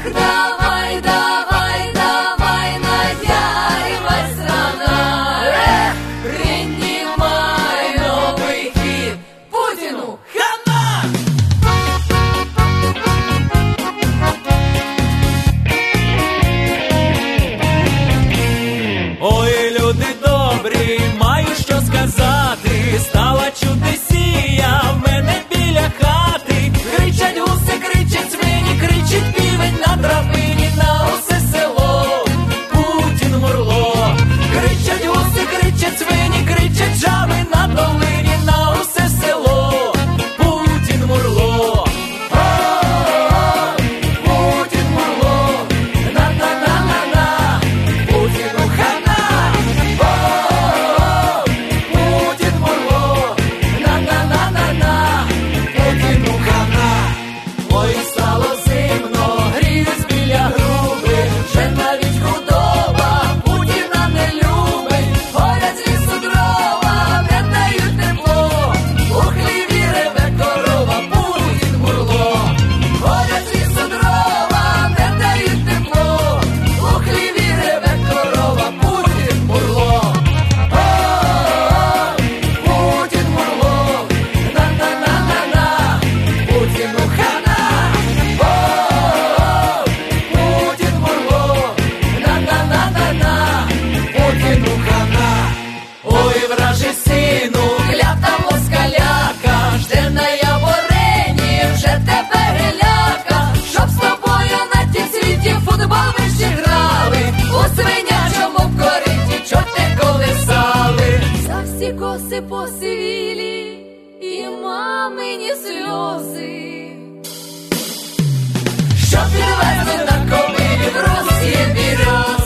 Ах, давай, давай, давай, наяривай страна. Принимай новый хит. Путину хана! Ой, люди добрі, маю що сказати. Стала чудесія в мене біля хати. Кричать гуси, кричать свині, кричить півень на драбині, на усе село Путін Мурло. Кричать гуси, кричать свині, кричать жаби на долині, на усе село Путін Мурло. Путін Мурло, на-на-на-на-на, Путіну хана. Путін Мурло, на-на-на-на-на, Путіну хана. Ой, стало зимно, грізь біля груби, вже навіть худоба Путіна не любить. Горять з лісу дрова, не дають тепло, у хліві реве корова, Путін Мурло. Горять з лісу дрова, не дають тепло, у хліві реве корова, Путін Мурло. Путін Мурло, на-на-на-на-на, Путіну хана. Путін Мурло, на-на-на-на-на, Путіну хана. Ой, вражий сину, клята москаляка, жде на Яворині вже тебе геляка, щоб з тобою на тім світі футбол ми ще грали, у свинячому кориті чорти колесали. За всі коси посивілі і мамині сльози, що підвезли на ковилі в Росії берез.